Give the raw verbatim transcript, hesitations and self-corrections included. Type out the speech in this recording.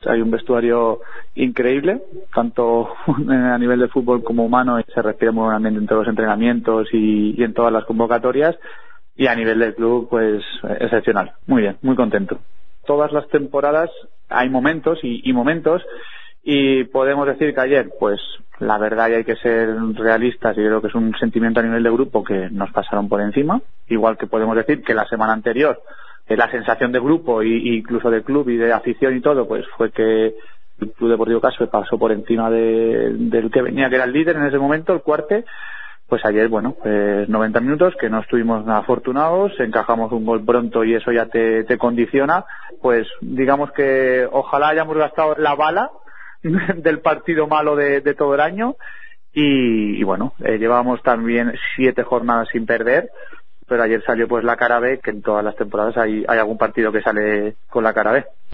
Hay un vestuario increíble, tanto a nivel de fútbol como humano, y se respira muy buen ambiente en todos los entrenamientos y, y en todas las convocatorias, y a nivel del club, pues excepcional, muy bien, muy contento. Todas las temporadas hay momentos y, y momentos, y podemos decir que ayer, pues la verdad, y hay que ser realistas, y creo que es un sentimiento a nivel de grupo que nos pasaron por encima, igual que podemos decir que la semana anterior la sensación de grupo y incluso de club y de afición y todo, pues fue que el Club Deportivo Caspe pasó por encima de, del que venía, que era el líder en ese momento, el cuarte. Pues ayer, bueno, pues noventa minutos que no estuvimos nada afortunados, encajamos un gol pronto y eso ya te, te condiciona. Pues digamos que ojalá hayamos gastado la bala del partido malo de, de todo el año y, y bueno, eh, llevamos también siete jornadas sin perder, pero ayer salió pues la cara B, que en todas las temporadas hay, hay algún partido que sale con la cara B.